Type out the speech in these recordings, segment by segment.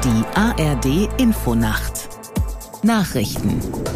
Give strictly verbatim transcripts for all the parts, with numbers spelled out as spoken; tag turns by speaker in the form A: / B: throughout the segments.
A: Die A R D Infonacht Nachrichten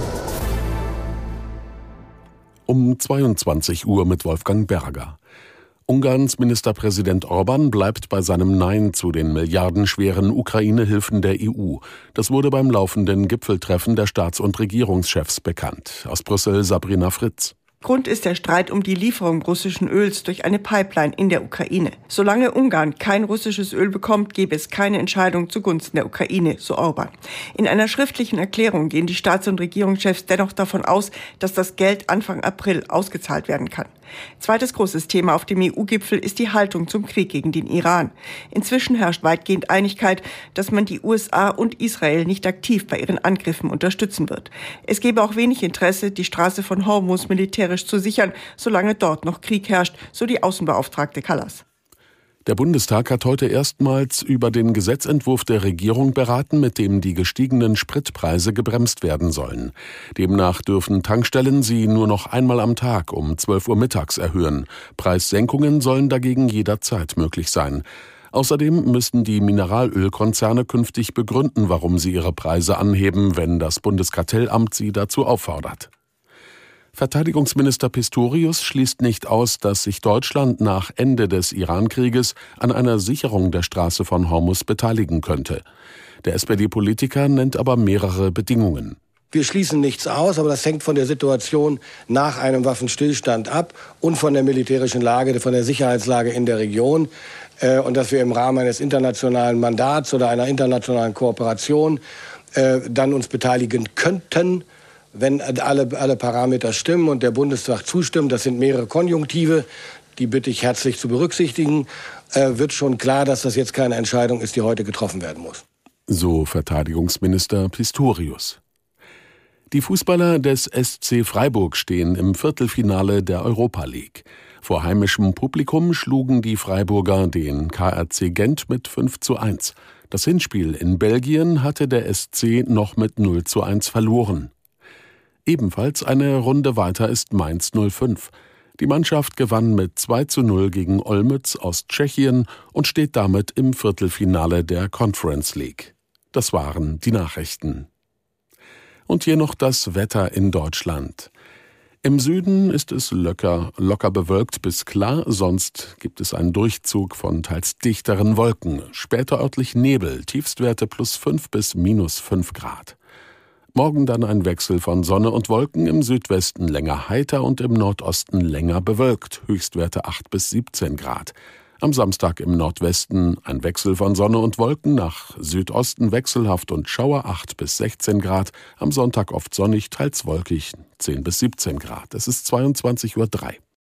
B: um zweiundzwanzig Uhr mit Wolfgang Berger. Ungarns Ministerpräsident Orbán bleibt bei seinem Nein zu den milliardenschweren Ukraine-Hilfen der E U. Das wurde beim laufenden Gipfeltreffen der Staats- und Regierungschefs bekannt. Aus Brüssel Sabrina Fritz.
C: Grund ist der Streit um die Lieferung russischen Öls durch eine Pipeline in der Ukraine. Solange Ungarn kein russisches Öl bekommt, gebe es keine Entscheidung zugunsten der Ukraine, so Orbán. In einer schriftlichen Erklärung gehen die Staats- und Regierungschefs dennoch davon aus, dass das Geld Anfang April ausgezahlt werden kann. Zweites großes Thema auf dem E U-Gipfel ist die Haltung zum Krieg gegen den Iran. Inzwischen herrscht weitgehend Einigkeit, dass man die U S A und Israel nicht aktiv bei ihren Angriffen unterstützen wird. Es gebe auch wenig Interesse, die Straße von Hormuz militärisch zu sichern, solange dort noch Krieg herrscht, so die Außenbeauftragte Kallas.
B: Der Bundestag hat heute erstmals über den Gesetzentwurf der Regierung beraten, mit dem die gestiegenen Spritpreise gebremst werden sollen. Demnach dürfen Tankstellen sie nur noch einmal am Tag um zwölf Uhr mittags erhöhen. Preissenkungen sollen dagegen jederzeit möglich sein. Außerdem müssen die Mineralölkonzerne künftig begründen, warum sie ihre Preise anheben, wenn das Bundeskartellamt sie dazu auffordert. Verteidigungsminister Pistorius schließt nicht aus, dass sich Deutschland nach Ende des Iran-Krieges an einer Sicherung der Straße von Hormuz beteiligen könnte. Der S P D-Politiker nennt aber mehrere Bedingungen.
D: Wir schließen nichts aus, aber das hängt von der Situation nach einem Waffenstillstand ab und von der militärischen Lage, von der Sicherheitslage in der Region. Und dass wir im Rahmen eines internationalen Mandats oder einer internationalen Kooperation dann uns beteiligen könnten, wenn alle, alle Parameter stimmen und der Bundestag zustimmt. Das sind mehrere Konjunktive, die bitte ich herzlich zu berücksichtigen. Äh, wird schon klar, dass das jetzt keine Entscheidung ist, die heute getroffen werden muss.
B: So Verteidigungsminister Pistorius. Die Fußballer des S C Freiburg stehen im Viertelfinale der Europa League. Vor heimischem Publikum schlugen die Freiburger den K R C Gent mit fünf zu eins. Das Hinspiel in Belgien hatte der S C noch mit null zu eins verloren. Ebenfalls eine Runde weiter ist Mainz null fünf. Die Mannschaft gewann mit zwei zu null gegen Olmütz aus Tschechien und steht damit im Viertelfinale der Conference League. Das waren die Nachrichten. Und hier noch das Wetter in Deutschland. Im Süden ist es locker, locker bewölkt bis klar, sonst gibt es einen Durchzug von teils dichteren Wolken. Später örtlich Nebel, Tiefstwerte plus fünf bis minus fünf Grad. Morgen dann ein Wechsel von Sonne und Wolken, im Südwesten länger heiter und im Nordosten länger bewölkt, Höchstwerte acht bis siebzehn Grad. Am Samstag im Nordwesten ein Wechsel von Sonne und Wolken, nach Südosten wechselhaft und Schauer acht bis sechzehn Grad, am Sonntag oft sonnig, teils wolkig zehn bis siebzehn Grad. Es ist zweiundzwanzig Uhr drei.